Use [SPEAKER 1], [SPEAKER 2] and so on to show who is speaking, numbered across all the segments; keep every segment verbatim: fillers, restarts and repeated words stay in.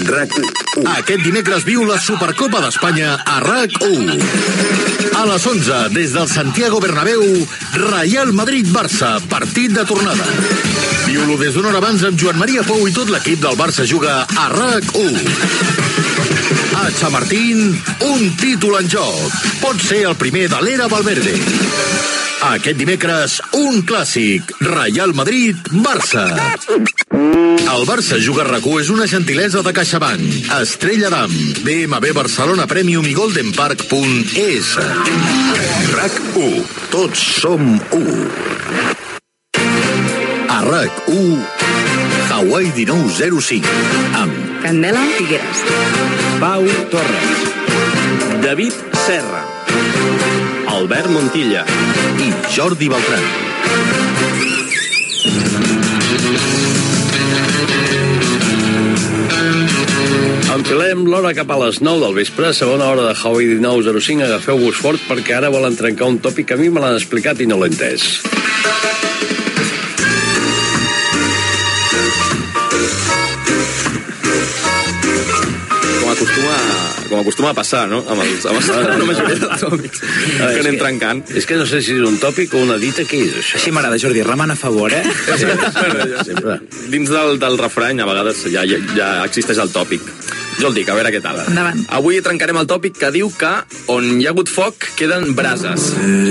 [SPEAKER 1] RAC u.
[SPEAKER 2] Aquest dimecres viu la Supercopa d'Espanya a RAC u. A les onze, des del Santiago Bernabéu, Real Madrid-Barça, partit de tornada. Viu-lo des d'una hora abans amb Joan Maria Pou i tot l'equip del Barça juga a RAC u. A Chamartín, un títol en joc. Pot ser el primer de l'era Valverde. Aquest dimecres, un clàssic, Real Madrid-Barça. El Barça juga a RAC u és una gentilesa de CaixaBank, Estrella d'Am, B M W Barcelona Premium i Golden Park punt es. RAC u. Tots som u. A RAC u, Hawaii dinou zero cinc, amb
[SPEAKER 3] Candela Figueras,
[SPEAKER 4] Pau Torres, David Serra, Albert Montilla
[SPEAKER 2] i Jordi Beltran.
[SPEAKER 4] Enfilem l'hora cap a les nou del vespre, segona hora de Hawaii dinou zero cinc. Agafeu-vos fort perquè ara volen trencar un tòpic que a mi me l'han explicat i no l'he entès.
[SPEAKER 5] Com acostuma, com acostuma a passar, no? Amb, els, amb els, la majoria de tòpics que anem trencant.
[SPEAKER 4] És que no sé si és un tòpic o una dita, què és això?
[SPEAKER 6] Així m'agrada, Jordi, remant a favor, eh?
[SPEAKER 4] Sempre.
[SPEAKER 5] Dins del, del refrany, a vegades ja, ja, ja existeix el tòpic. Jo el dic, a veure què tal.
[SPEAKER 3] Endavant.
[SPEAKER 5] Avui trencarem el tòpic que diu que on hi ha hagut foc queden brases.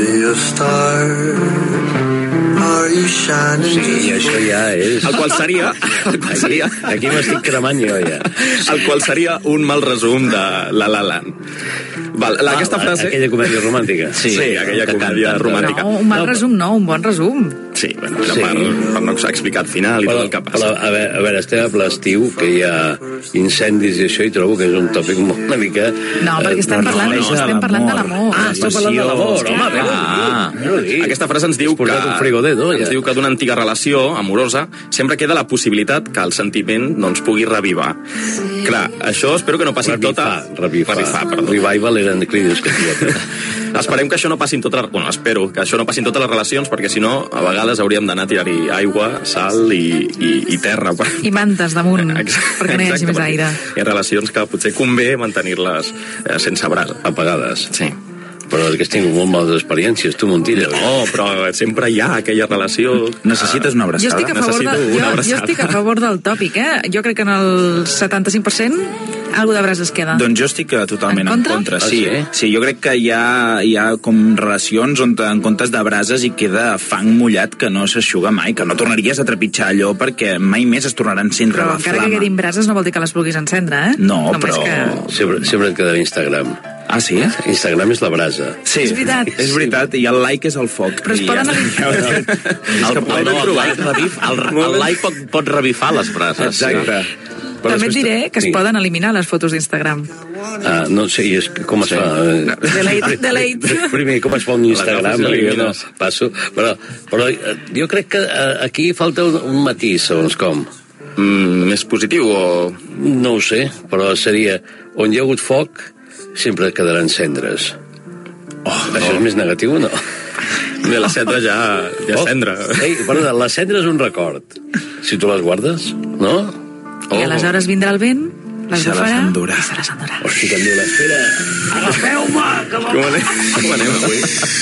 [SPEAKER 4] Sí, això ja és...
[SPEAKER 5] El qual seria... El qual seria...
[SPEAKER 4] Aquí m'estic cremant jo, ja.
[SPEAKER 5] El qual seria un mal resum de La La Land. Val, la,
[SPEAKER 4] ah,
[SPEAKER 5] aquesta frase...
[SPEAKER 4] Aquella comèdia romàntica.
[SPEAKER 5] Sí, sí aquella comèdia canta, romàntica.
[SPEAKER 3] No, un mal no, resum no, un bon resum.
[SPEAKER 5] Sí, bueno, sí. Per, per no explicar el final i
[SPEAKER 4] però,
[SPEAKER 5] tot el que passa.
[SPEAKER 4] Però, a veure, a veure, estem a ple estiu, que hi ha incendis i això, i trobo que és un tòpic molt una mica...
[SPEAKER 3] No, perquè estem parlant, no, no, estem parlant de l'amor.
[SPEAKER 4] Ah, estem parlant de l'amor, home, bé.
[SPEAKER 5] Ah, aquesta frase ens diu que...
[SPEAKER 4] Un frigodedo, ja.
[SPEAKER 5] Ens diu que d'una antiga relació amorosa sempre queda la possibilitat que el sentiment doncs, pugui revivar. Sí. Clar, això espero que no passi
[SPEAKER 4] revifar,
[SPEAKER 5] tota...
[SPEAKER 4] Revifar,
[SPEAKER 5] revifar. Perdó.
[SPEAKER 4] Revival eren de crides que
[SPEAKER 5] Esperem que això no passi en totes... Bueno, espero que això no passi en totes les relacions, perquè si no, a vegades hauríem d'anar a tirar-hi aigua, sal i, i, i terra.
[SPEAKER 3] I mantes damunt, exacte, perquè no hi hagi més aire.
[SPEAKER 5] Hi ha relacions que potser convé mantenir-les eh, sense brasa.
[SPEAKER 4] Apagades.
[SPEAKER 5] Sí.
[SPEAKER 4] Però és que has tingut molt males experiències, tu, Montilla.
[SPEAKER 5] No, però sempre hi ha aquella relació...
[SPEAKER 6] Necessites una abraçada?
[SPEAKER 3] Jo estic a favor, de, jo, jo estic a favor del tòpic, eh? Jo crec que en el setanta-cinc per cent algo de brases queda.
[SPEAKER 6] Doncs jo estic totalment en contra. En contra. Sí,
[SPEAKER 4] ah,
[SPEAKER 6] sí? sí, jo crec que hi ha, hi ha com relacions on en comptes de brases hi queda fang mullat que no s'aixuga mai, que no tornaries a trepitjar allò perquè mai més es tornarà a encendre
[SPEAKER 3] però
[SPEAKER 6] la flama.
[SPEAKER 3] Però encara que quedin brases no vol dir que les vulguis encendre, eh?
[SPEAKER 6] No,
[SPEAKER 3] només
[SPEAKER 6] però...
[SPEAKER 3] Que...
[SPEAKER 4] Sempre, sempre et queda Instagram.
[SPEAKER 6] Ah, sí?
[SPEAKER 4] Instagram és la brasa.
[SPEAKER 6] Sí,
[SPEAKER 3] és veritat.
[SPEAKER 6] És veritat, i el like és el foc.
[SPEAKER 3] Però es poden...
[SPEAKER 6] Ja...
[SPEAKER 5] El, el, el, el, el, el like pot, pot revifar les brases.
[SPEAKER 6] Exacte.
[SPEAKER 5] Sí.
[SPEAKER 3] També et diré que es sí. poden eliminar les fotos d'Instagram.
[SPEAKER 4] Ah, no sé, és, com es sí. fa?
[SPEAKER 3] Delete, delete.
[SPEAKER 4] Primer, com es fa un Instagram? Jo no passo. Però, però jo crec que aquí falta un, un matís, segons com.
[SPEAKER 5] Mm, més positiu o...?
[SPEAKER 4] No ho sé, però seria on hi ha hagut foc sempre quedaran cendres. Oh, això no. És més negatiu o no?
[SPEAKER 5] Bé, la cendra ja, ja oh. cendra.
[SPEAKER 4] Ei, perdona, la cendra és un record. Si tu les guardes, no?
[SPEAKER 3] I oh. aleshores vindrà el vent, les
[SPEAKER 6] se
[SPEAKER 3] bufarà
[SPEAKER 6] les endurà.
[SPEAKER 3] i se les endurà.
[SPEAKER 4] Hosti, que em diu l'espera. Agafeu-me! Que
[SPEAKER 5] com anem, com anem avui?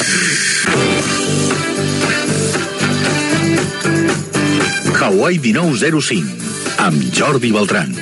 [SPEAKER 2] Hawaii dinou zero cinc, amb Jordi Beltran.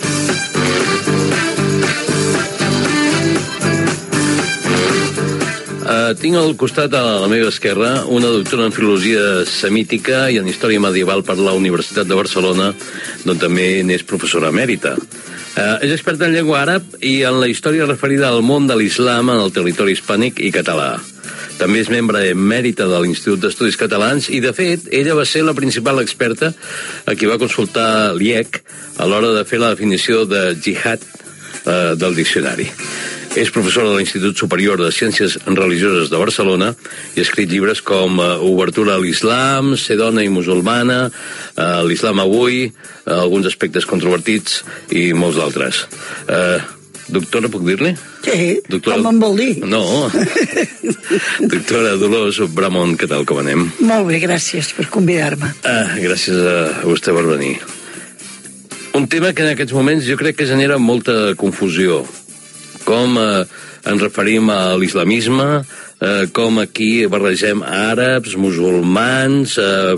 [SPEAKER 4] Uh, tinc al costat a la meva esquerra una doctora en filologia semítica i en història medieval per la Universitat de Barcelona, d'on també n'és professora emèrita. Uh, és experta en llengua àrab i en la història referida al món de l'islam en el territori hispànic i català. També és membre emèrita de l'Institut d'Estudis Catalans i, de fet, ella va ser la principal experta a qui va consultar l'I E C a l'hora de fer la definició de jihad uh, del diccionari. És professora de l'Institut Superior de Ciències Religioses de Barcelona i ha escrit llibres com uh, Obertura a l'Islam, Ser dona i musulmana, uh, l'Islam avui, uh, alguns aspectes controvertits i molts d'altres. Uh, doctora, puc dir-li?
[SPEAKER 7] Sí,
[SPEAKER 4] doctora...
[SPEAKER 7] com em vol dir?
[SPEAKER 4] No. Doctora Dolors Bramont, què tal, com anem?
[SPEAKER 7] Molt bé, gràcies per convidar-me.
[SPEAKER 4] Uh, gràcies a vostè per venir. Un tema que en aquests moments jo crec que genera molta confusió. Com eh, ens referim a l'islamisme, eh, com aquí barregem àrabs, musulmans, eh,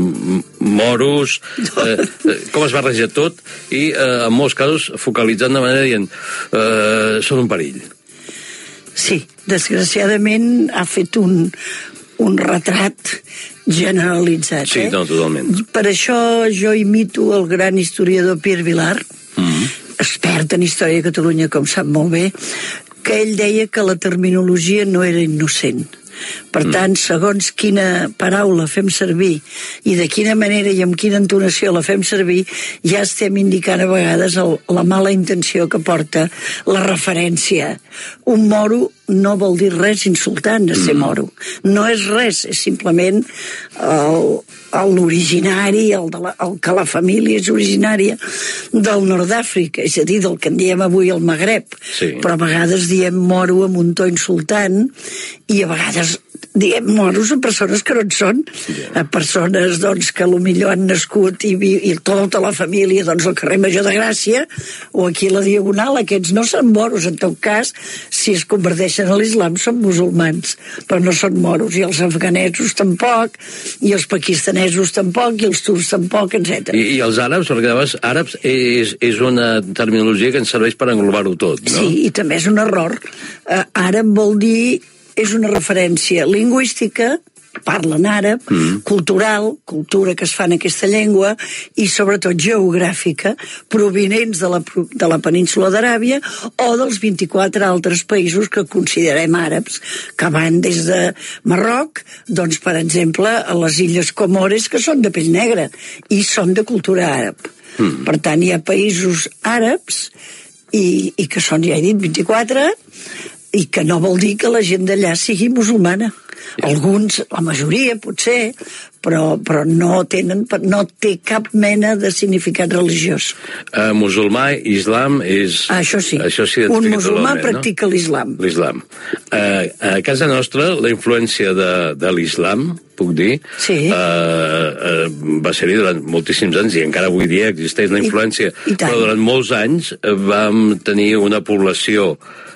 [SPEAKER 4] moros, eh, com es barreja tot, i eh, en molts casos focalitzant de manera dient eh, són un perill.
[SPEAKER 1] Sí, desgraciadament ha fet un, un retrat generalitzat.
[SPEAKER 4] Sí,
[SPEAKER 1] eh?
[SPEAKER 4] no, totalment.
[SPEAKER 1] Per això jo imito el gran historiador Pierre Vilar,
[SPEAKER 4] Mm-hmm.
[SPEAKER 1] expert en història de Catalunya, com sap molt bé, que ell deia que la terminologia no era innocent. Per tant, segons quina paraula fem servir i de quina manera i amb quina entonació la fem servir, ja estem indicant a vegades el, la mala intenció que porta la referència. Un moro no vol dir res insultant de ser moro. No és res, és simplement l'originari, el, el, el que la família és originària del nord d'Àfrica, és a dir, del que en diem avui el Magreb.
[SPEAKER 4] Sí.
[SPEAKER 1] Però a vegades diem moro amb un to insultant i a vegades diem moros a persones que no en són, yeah. a persones doncs, que potser han nascut i, i tota la família doncs, al carrer Major de Gràcia o aquí a la Diagonal. Aquests no són moros, en tot cas, si es converteixen a l'islam són musulmans, però no són moros, i els afganesos tampoc, i els pakistanesos tampoc, i els turcs tampoc, etcètera.
[SPEAKER 4] I, I els àrabs, perquè llavors àrabs és, és una terminologia que ens serveix per englobar-ho tot, no?
[SPEAKER 1] Sí, i també és un error. Uh, àrab vol dir és una referència lingüística, parlen àrab, mm. cultural, cultura que es fa en aquesta llengua, i sobretot geogràfica, provinents de la, de la península d'Aràbia o dels vint-i-quatre altres països que considerem àrabs, que van des de Marroc, doncs, per exemple, a les illes Comores, que són de pell negra, i són de cultura àrab. Mm. Per tant, hi ha països àrabs, i, i que són, ja he dit, vint-i-quatre, i que no vol dir que la gent d'allà sigui musulmana. Alguns, la majoria, potser, però, però no, tenen, no té cap mena de significat religiós.
[SPEAKER 4] Uh, musulmà, islam, és...
[SPEAKER 1] Ah, això sí,
[SPEAKER 4] això sí
[SPEAKER 1] un musulmà
[SPEAKER 4] totalment,
[SPEAKER 1] practica
[SPEAKER 4] no?
[SPEAKER 1] l'islam.
[SPEAKER 4] L'islam. Uh, a casa nostra, la influència de, de l'islam, puc dir,
[SPEAKER 1] sí.
[SPEAKER 4] uh, uh, va ser-hi durant moltíssims anys, i encara avui dia existeix la influència,
[SPEAKER 1] I, i
[SPEAKER 4] però durant molts anys vam tenir una població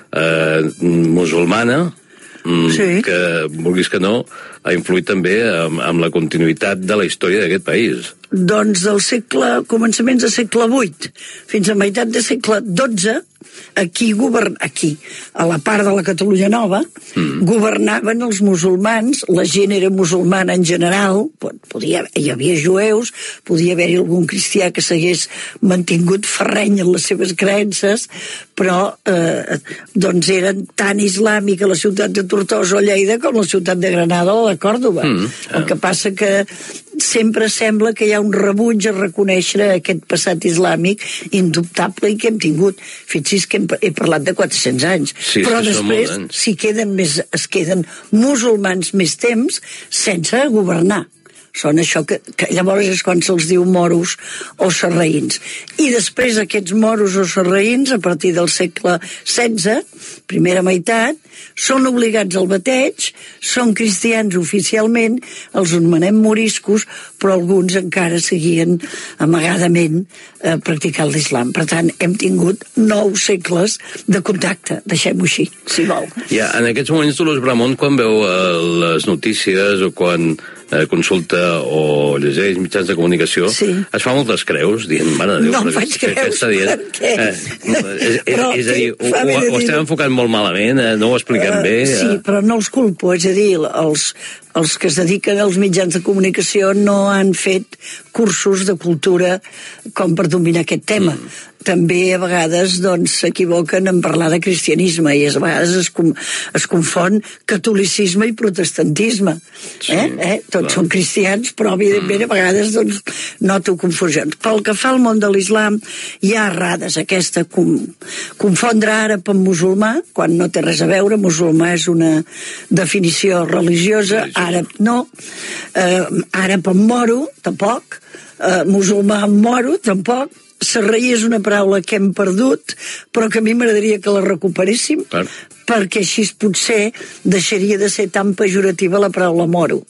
[SPEAKER 4] uh, musulmana, Mm, sí. que, vulguis que no, ha influït també amb, amb la continuïtat de la història d'aquest país.
[SPEAKER 1] Doncs del segle, començaments del segle vuit fins a meitat del segle dotze, aquí, govern, aquí a la part de la Catalunya Nova, mm. governaven els musulmans, la gent era musulmana en general, podia, hi havia jueus, podia haver-hi algun cristià que s'hagués mantingut ferreny en les seves creences, però eh, doncs eren tan islàmica la ciutat de Tortosa o Lleida com la ciutat de Granada o de Còrdova. Mm. Ah. El que passa que sempre sembla que hi ha un rebuig a reconèixer aquest passat islàmic indubtable i que hem tingut. Fixi's que hem, he parlat de quatre-cents anys.
[SPEAKER 4] Sí,
[SPEAKER 1] però
[SPEAKER 4] sí,
[SPEAKER 1] després si queden més, es queden musulmans més temps sense governar. Són això que, que llavors és quan se'ls diu moros o sarraïns. I després aquests moros o sarraïns, a partir del segle setze, primera meitat, són obligats al bateig, són cristians oficialment, els anomenem moriscos, però alguns encara seguien amagadament eh, practicant l'islam. Per tant, hem tingut nou segles de contacte, deixem-ho així, si vol.
[SPEAKER 4] Ja, en aquests moments, Dolors Bramont, quan veu eh, les notícies o quan eh, consulta o llegeix mitjans de comunicació, sí. es fa moltes creus, dient, mare de Déu,
[SPEAKER 1] no em faig creus,
[SPEAKER 4] dient,
[SPEAKER 1] per què?
[SPEAKER 4] Eh, és, és, és a dir, ho, ho, ho estem enfocant molt malament, eh, no ho expliquem uh, bé. Eh.
[SPEAKER 1] Sí, però no els culpo, és a dir, els, els que es dediquen als mitjans de comunicació no han fet cursos de cultura com per dominar aquest tema. Mm. També a vegades doncs s'equivoquen en parlar de cristianisme i a vegades es, com, es confon catolicisme i protestantisme. Sí, eh? Eh? Tots clar. Són cristians, però evidentment a vegades doncs, noto confusions. Pel que fa al món de l'islam, hi ha errades aquesta com, confondre àrab amb musulmà, quan no té res a veure. Musulmà és una definició religiosa, àrab no. Eh, àrab amb moro, tampoc. Eh, musulmà amb moro, tampoc. Sarraí és una paraula que hem perdut, però que a mi m'agradaria que la recuperéssim, clar. Perquè així potser deixaria de ser tan pejorativa la paraula moro.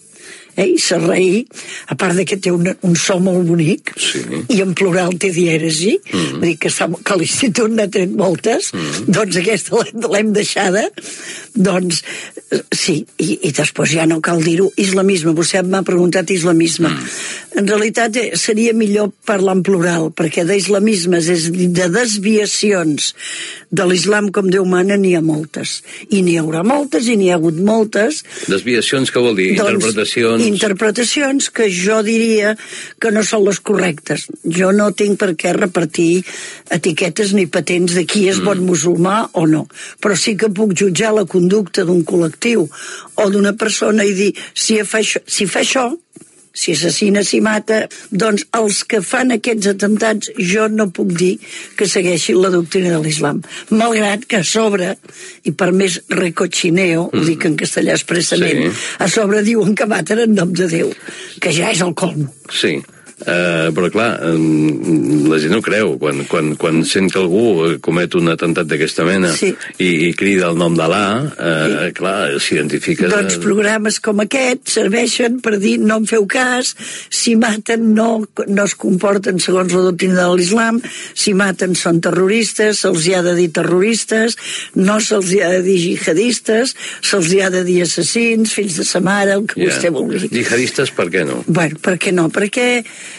[SPEAKER 1] eh? I Serraí, a part de que té un, un so molt bonic,
[SPEAKER 4] sí.
[SPEAKER 1] I en plural té dièresi, mm. vull dir que, que l'Institut n'ha tret moltes, mm. doncs aquesta l'hem deixada, doncs sí, i, i després ja no cal dir-ho, islamisme, vostè m'ha preguntat islamisme. Mm. En realitat seria millor parlar en plural, perquè d'islamismes, és de desviacions de l'islam com Déu mana, n'hi ha moltes. I n'hi haurà moltes, i n'hi ha hagut moltes.
[SPEAKER 4] Desviacions, què vol dir? Doncs, interpretacions?
[SPEAKER 1] Interpretacions que jo diria que no són les correctes. Jo no tinc per què repartir etiquetes ni patents de qui és mm. bon musulmà o no. Però sí que puc jutjar la conducta d'un col·lectiu o d'una persona i dir, si fa això, si fa això si assassina, si mata, doncs els que fan aquests atemptats jo no puc dir que segueixin la doctrina de l'islam. Malgrat que a sobre, i per més recochineo, mm. ho dic en castellà expressament, sí. a sobre diuen que maten en nom de Déu, que ja és el colmo.
[SPEAKER 4] Sí. Uh, però clar, um, la gent no creu quan, quan, quan sent que algú comet un atemptat d'aquesta mena
[SPEAKER 1] sí.
[SPEAKER 4] i, i crida el nom d'Alà, uh, sí. clar, s'identifica...
[SPEAKER 1] Doncs programes com aquest serveixen per dir no en feu cas, si maten no, no es comporten segons la doctrina de l'islam, si maten són terroristes, se'ls hi ha de dir terroristes, no se'ls hi ha de dir jihadistes, se'ls hi ha de dir assassins, fills de sa mare, el que yeah. vostè vulgui.
[SPEAKER 4] Jihadistes per què no?
[SPEAKER 1] Bueno, per què no? Perquè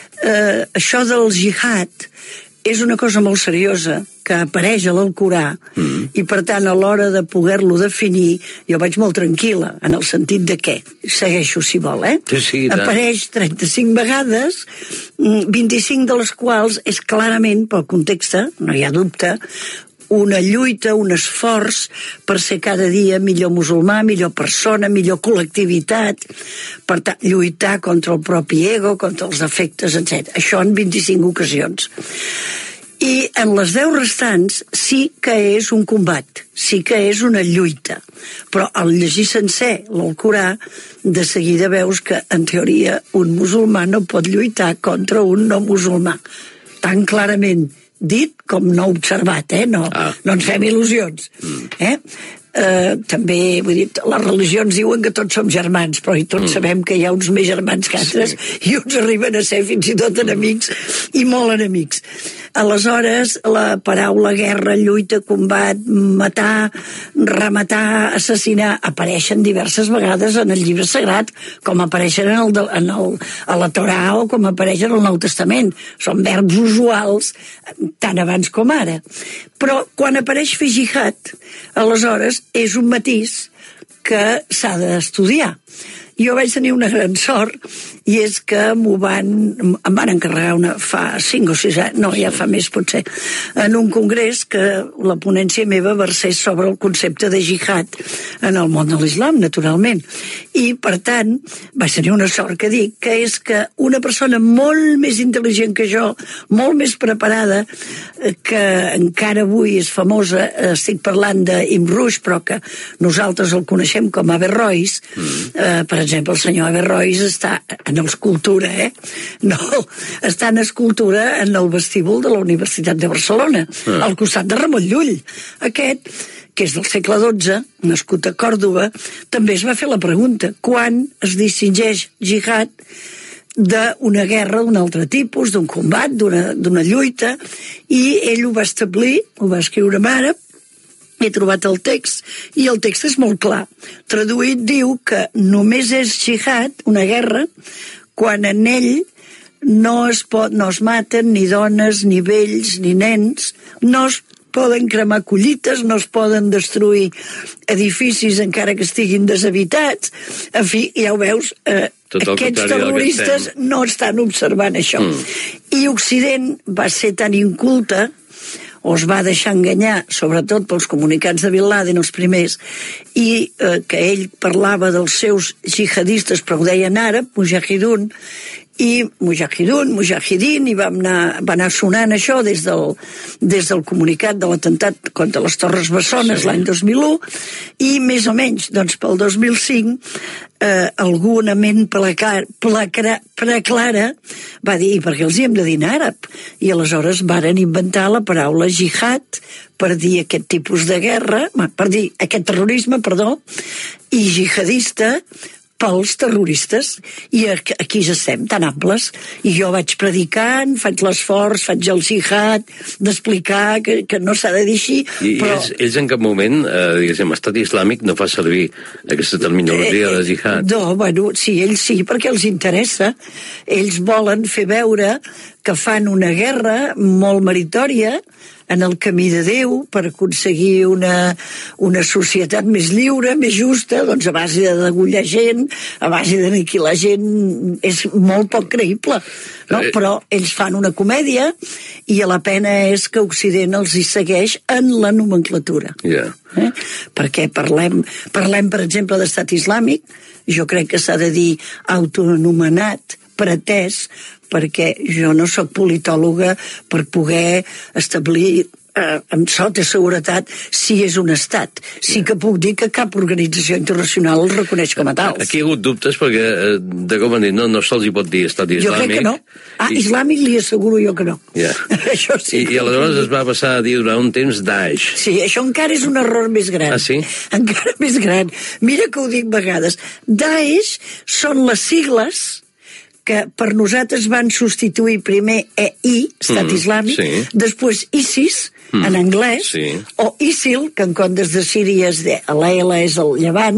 [SPEAKER 1] Uh, això del jihad és una cosa molt seriosa que apareix a l'Alcorà mm. i per tant a l'hora de poder-lo definir jo vaig molt tranquil·la en el sentit de què segueixo si vol, eh?
[SPEAKER 4] Sí, sí,
[SPEAKER 1] apareix trenta-cinc vegades, vint-i-cinc de les quals és clarament pel context, no hi ha dubte, una lluita, un esforç per ser cada dia millor musulmà, millor persona, millor col·lectivitat, per tant, lluitar contra el propi ego, contra els defectes, etcètera. Això en vint-i-cinc ocasions. I en les deu restants sí que és un combat, sí que és una lluita. Però al llegir sencer l'Alcorà, de seguida veus que, en teoria, un musulmà no pot lluitar contra un no musulmà. Tan clarament dit com no observat, eh? No, ah. no ens fem il·lusions. Mm. Eh? Uh, també, vull dir, les religions diuen que tots som germans, però i tots mm. sabem que hi ha uns més germans que altres sí. i uns arriben a ser fins i tot enemics i molt enemics. Aleshores, la paraula guerra, lluita, combat, matar, rematar, assassinar, apareixen diverses vegades en el llibre sagrat, com apareixen en el, en el, a la Torà o com apareixen al Nou Testament. Són verbs usuals, tant abans com ara. Però quan apareix fer jihad, aleshores és un matís que s'ha d'estudiar. Jo vaig tenir una gran sort i és que m'ho van, em van encarregar una, fa cinc o sis anys, no, ja fa més potser, en un congrés que la ponència meva versés sobre el concepte de jihad en el món de l'islam, naturalment. I, per tant, vaig tenir una sort que dic, que és que una persona molt més intel·ligent que jo, molt més preparada, que encara avui és famosa, estic parlant d'Ibn Rushd, però que nosaltres el coneixem com Averrois, mm. eh, per exemple, el senyor Averrois està en escultura, eh? No, està en escultura en el vestíbul de la Universitat de Barcelona, ah. al costat de Ramon Llull. Aquest, que és del segle dotze, nascut a Còrdova, també es va fer la pregunta, quan es distingeix jihad d'una guerra d'un altre tipus, d'un combat, d'una lluita, i ell ho va establir, ho va escriure en àrab, he trobat el text, i el text és molt clar. Traduït diu que només és jihad, una guerra, quan en ell no es, pot, no es maten ni dones, ni vells, ni nens, no es poden cremar collites, no es poden destruir edificis encara que estiguin deshabitats. En fi, ja ho veus, eh, aquests terroristes no estan observant això. Mm. I Occident va ser tan inculte, o es va deixar enganyar, sobretot pels comunicats de Bin Laden, els primers, i eh, que ell parlava dels seus jihadistes, però ho deia en àrab, mujahidun, i mujahidun, mujahidin, i va anar, va anar sonant això des del, des del comunicat de l'atemptat contra les Torres Bessones sí. l'any dos mil u, i més o menys, doncs pel dos mil cinc, eh, alguna ment preclara, preclara va dir, i per què els hi hem de dir en àrab? I aleshores varen inventar la paraula jihad per dir aquest tipus de guerra, per dir aquest terrorisme, perdó, i jihadista pels terroristes, i aquí ja estem, tan amples, i jo vaig predicant, faig l'esforç, faig el jihad, d'explicar que, que no s'ha de dir així,
[SPEAKER 4] I,
[SPEAKER 1] però...
[SPEAKER 4] I ells, ells en cap moment, eh, diguéssim, Estat Islàmic no fa servir aquesta terminologia de jihad.
[SPEAKER 1] No, bueno, sí, ells sí, perquè els interessa. Ells volen fer veure que fan una guerra molt meritòria en el camí de Déu per aconseguir una, una societat més lliure, més justa, doncs a base de degullar gent, a base d'aniquilar gent, és molt poc creïble, no? Però ells fan una comèdia i la pena és que Occident els hi segueix en la nomenclatura.
[SPEAKER 4] Yeah.
[SPEAKER 1] Eh? Perquè parlem, parlem, per exemple, d'estat islàmic, jo crec que s'ha de dir autoanomenat, pretès, perquè jo no sóc politòloga per poder establir eh, amb sota seguretat si és un estat. Sí que puc dir que cap organització internacional el reconeix com a tals.
[SPEAKER 4] Aquí hi ha hagut dubtes perquè, eh, de com han dit, no, no se'ls hi pot dir estat islàmic.
[SPEAKER 1] Jo crec que no. Ah,
[SPEAKER 4] I...
[SPEAKER 1] islàmic li asseguro jo que no.
[SPEAKER 4] Yeah.
[SPEAKER 1] Això sí.
[SPEAKER 4] I, I aleshores es va passar a dir durant un temps Daesh.
[SPEAKER 1] Sí, això encara és un error més gran.
[SPEAKER 4] Ah, sí?
[SPEAKER 1] Encara més gran. Mira que ho dic vegades. Daesh són les sigles que per nosaltres van substituir primer E I, Estat mm, Islàmic, sí. Després ISIS, mm, en anglès, sí. O ISIL, que en comptes de Síria és de l'E L és el Llevant,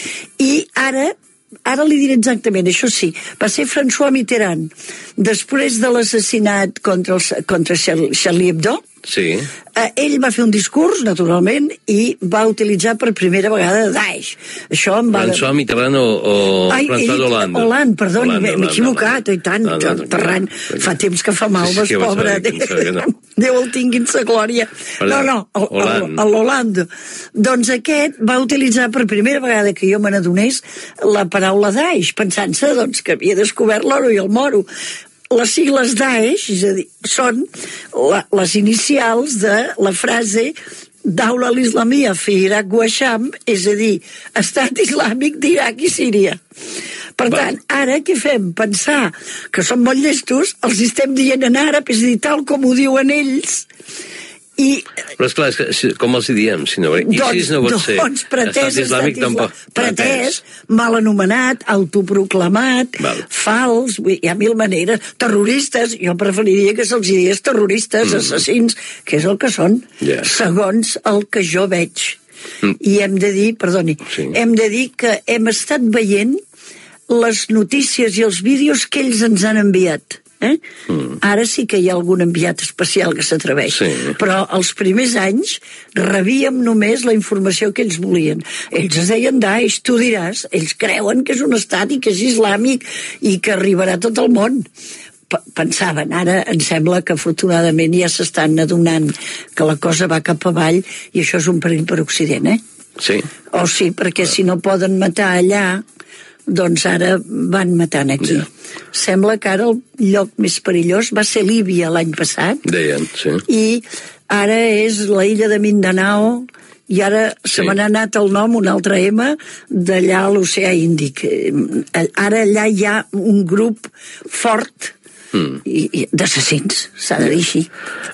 [SPEAKER 1] i ara, ara li diré exactament, això sí, va ser François Mitterrand, després de l'assassinat contra, el, contra Charlie Hebdo, sí. eh, ell va fer un discurs, naturalment, i va utilitzar per primera vegada Daesh. Això em va...
[SPEAKER 4] François Mitterrand o, o
[SPEAKER 1] Ai,
[SPEAKER 4] François Hollande?
[SPEAKER 1] Hollande, perdoni, m'he equivocat, i tant, no, no, Terran, no, fa temps que fa mal, sí, sí, pobre, no. Déu el tinguin sa glòria. No, no, l'Hollande. Doncs aquest va utilitzar per primera vegada que jo me n'adonés la paraula Daesh, pensant-se doncs, que havia descobert l'oro i el moro. Les sigles Daesh, és a dir, són la, les inicials de la frase Daula al-Islamia fi Iraq wa Sham, és a dir, Estat Islàmic d'Iraq i Síria. Per tant, ara què fem? Pensar que són molt llestos, els estem dient en àrab, és a dir, tal com ho diuen ells, i...
[SPEAKER 4] Però esclar, és que, com els hi diem, si no, ISIS no pot ser.
[SPEAKER 1] Doncs pretès,
[SPEAKER 4] Estat Islàmic tampoc.
[SPEAKER 1] Pretès, mal anomenat, autoproclamat, Val. Fals, hi ha mil maneres, terroristes, jo preferiria que se'ls digués terroristes, mm. assassins, que és el que són, yeah. Segons el que jo veig. Mm. I hem de dir, perdoni, sí. hem de dir que hem estat veient les notícies i els vídeos que ells ens han enviat. Eh? Mm. Ara sí que hi ha algun enviat especial que s'atreveix, sí. Però els primers anys rebíem només la informació que ells volien. Ells es deien Daesh, tu diràs, ells creuen que és un estat i que és islàmic i que arribarà a tot el món. P- pensaven, ara em sembla que afortunadament ja s'estan adonant que la cosa va cap avall i això és un perill per Occident, eh?
[SPEAKER 4] Sí.
[SPEAKER 1] O sí, perquè si no poden matar allà, doncs ara van matant aquí. Yeah. Sembla que ara el lloc més perillós va ser Líbia l'any passat.
[SPEAKER 4] Deien, sí.
[SPEAKER 1] I ara és la illa de Mindanao, i ara sí. Se me n'ha anat el nom, un altre M, d'allà a l'oceà Índic. Ara allà hi ha un grup fort mm. i, i d'assassins, s'ha de dir així.